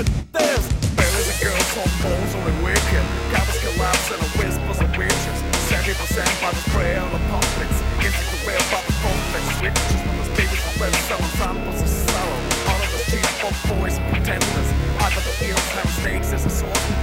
get this. Bellies and girls on bones only wicked. Cowards collapse and the whispers of witches. 70% by the spray of the puppets. Into the real by the complex switches. From the babies from red selling samples of sorrow. All of the cheap folk boys and pretenders. Either the eels have stakes as a source.